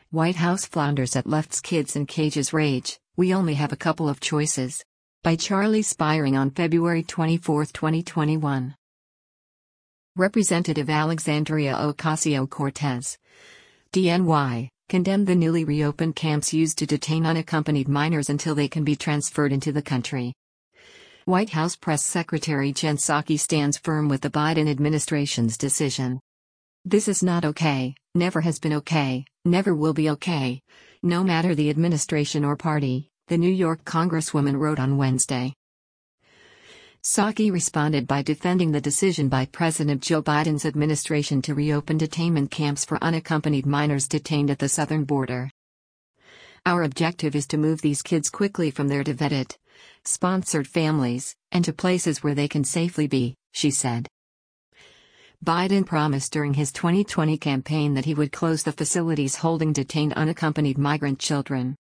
White House flounders at left's kids in cages rage, we only have a couple of choices. By Charlie Spiring on February 24, 2021. Representative Alexandria Ocasio-Cortez, DNY, condemned the newly reopened camps used to detain unaccompanied minors until they can be transferred into the country. White House Press Secretary Jen Psaki stands firm with the Biden administration's decision. This is not okay, never has been okay, never will be okay, no matter the administration or party, the New York Congresswoman wrote on Wednesday. Psaki responded by defending the decision by President Joe Biden's administration to reopen detainment camps for unaccompanied minors detained at the southern border. Our objective is to move these kids quickly from their vetted, sponsored families, and to places where they can safely be, she said. Biden promised during his 2020 campaign that he would close the facilities holding detained unaccompanied migrant children.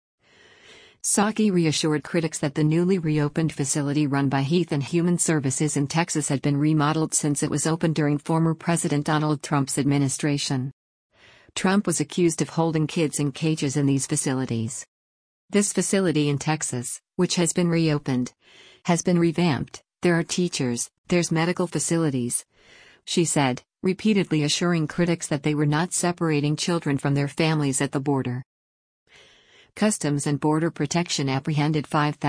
Psaki reassured critics that the newly reopened facility run by Health and Human Services in Texas had been remodeled since it was opened during former President Donald Trump's administration. Trump was accused of holding kids in cages in these facilities. This facility in Texas, which has been reopened, has been revamped. There are teachers, there's medical facilities, she said, repeatedly assuring critics that they were not separating children from their families at the border. Customs and Border Protection apprehended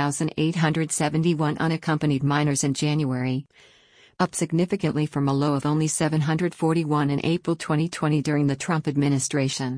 5,871 unaccompanied minors in January, up significantly from a low of only 741 in April 2020 during the Trump administration.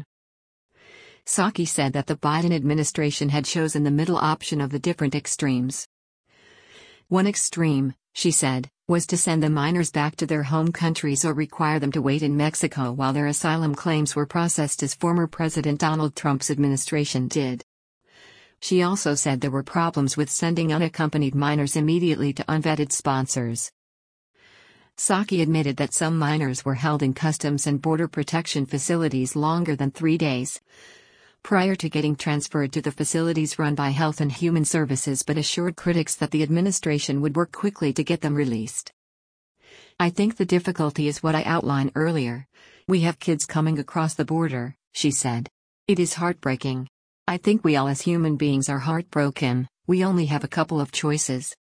Psaki said that the Biden administration had chosen the middle option of the different extremes. One extreme, she said, was to send the minors back to their home countries or require them to wait in Mexico while their asylum claims were processed as former President Donald Trump's administration did. She also said there were problems with sending unaccompanied minors immediately to unvetted sponsors. Psaki admitted that some minors were held in Customs and Border Protection facilities longer than 3 days prior to getting transferred to the facilities run by Health and Human Services, but assured critics that the administration would work quickly to get them released. I think the difficulty is what I outlined earlier. We have kids coming across the border, she said. It is heartbreaking. I think we all as human beings are heartbroken. We only have a couple of choices.